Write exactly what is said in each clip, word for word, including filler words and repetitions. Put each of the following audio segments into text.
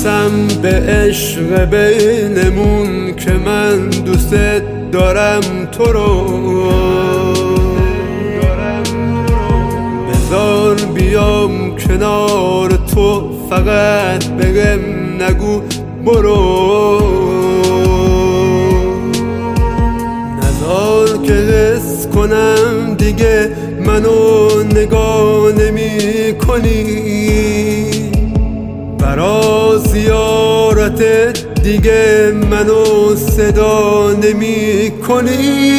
قسم به عشق بینمون که من دوست دارم تو رو، بذار بیام کنار تو فقط بگم نگو برو، نذار که حس کنم دیگه منو نگاه نمی کنی، برا زیارتت دیگه منو صدا نمی کنی.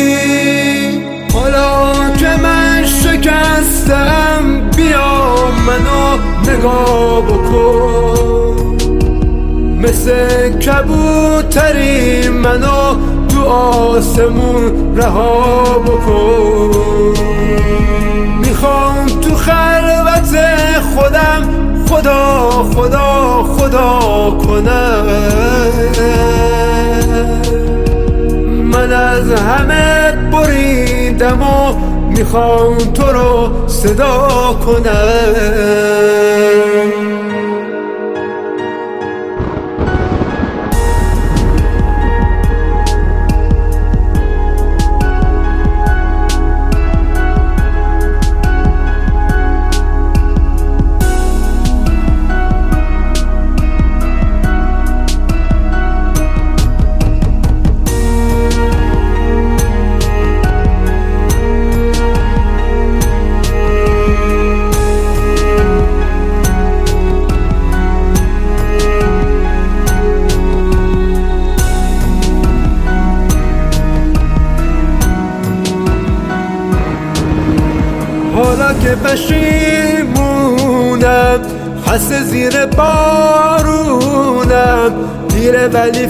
حالا که من شکستم بیا منو نگاه بکن، مثل کبوتری منو تو آسمون رها بکن. میخوام تو خلوت خودم خدا خدا خدا کنم، من از همه بریدم و میخوام تو رو صدا کنم. حالا که پشیمونم خسته زیر بارونم، دیره ولی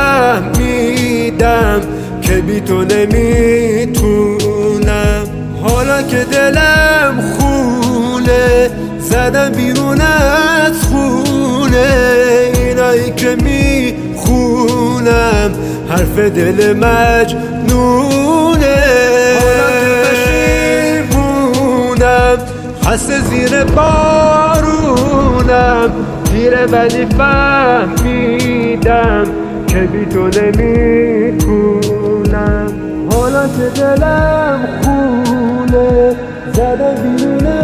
فهمیدم که بی تو نمیتونم. حالا که دلم خونه زدم بیرون از خونه، اینایی که میخونم حرف دل مجنونه. خسته زیر بارونم، دیره ولی فهمیدم که بی تو نمیتونم. حالا که دلم خونه زدم بیرون